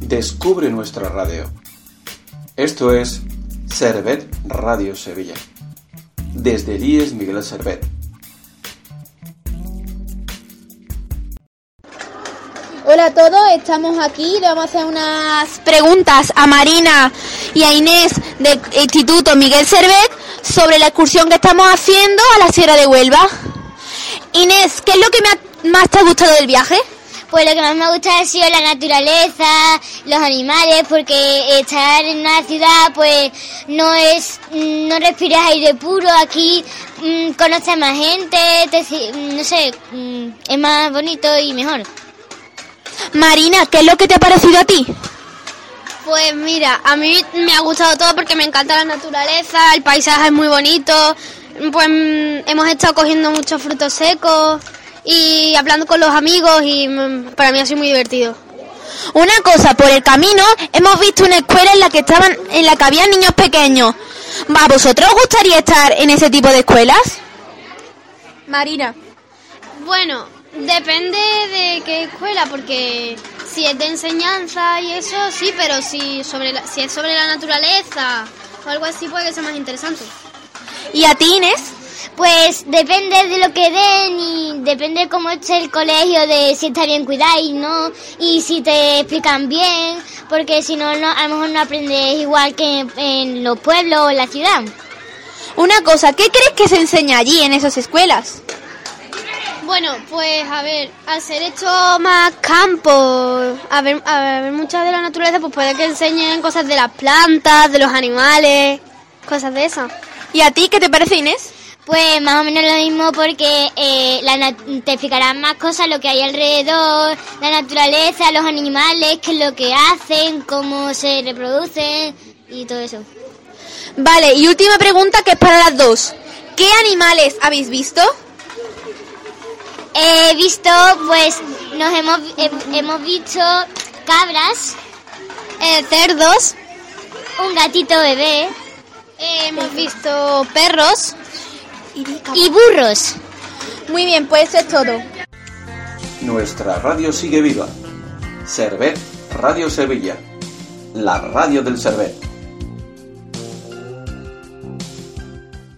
Descubre nuestra radio. Esto es Servet Radio Sevilla. Desde el IES Miguel Servet. Hola a todos, estamos aquí, le vamos a hacer unas preguntas a Marina y a Inés del Instituto Miguel Servet sobre la excursión que estamos haciendo a la Sierra de Huelva. Inés, ¿qué es lo que más te ha gustado del viaje? Pues lo que más me ha gustado ha sido la naturaleza, los animales, porque estar en una ciudad pues no respiras aire puro, aquí conoces más gente, es más bonito y mejor. Marina, ¿qué es lo que te ha parecido a ti? Pues mira, a mí me ha gustado todo porque me encanta la naturaleza, el paisaje es muy bonito, pues hemos estado cogiendo muchos frutos secos y hablando con los amigos y para mí ha sido muy divertido. Una cosa, por el camino hemos visto una escuela en la que había niños pequeños. ¿A vosotros os gustaría estar en ese tipo de escuelas? Marina. Bueno, depende de qué escuela, porque si es de enseñanza y eso, sí, pero si es sobre la naturaleza o algo así puede que sea más interesante. ¿Y a ti, Inés? Pues depende de lo que den y depende cómo esté el colegio, de si está bien cuidado y no, y si te explican bien, porque si no, a lo mejor no aprendes igual que en los pueblos o en la ciudad. Una cosa, ¿qué crees que se enseña allí en esas escuelas? Bueno, pues a ver, al ser hecho más campo, a ver muchas de la naturaleza, pues puede que enseñen cosas de las plantas, de los animales, cosas de esas. ¿Y a ti qué te parece, Inés? Pues más o menos lo mismo, porque te explicarán más cosas, lo que hay alrededor, la naturaleza, los animales, qué es lo que hacen, cómo se reproducen y todo eso. Vale, y última pregunta que es para las dos. ¿Qué animales habéis visto? He visto, pues, hemos visto cabras, cerdos, un gatito bebé, hemos visto perros y burros. Muy bien, pues eso es todo. Nuestra radio sigue viva. Servet Radio Sevilla, la radio del Servet.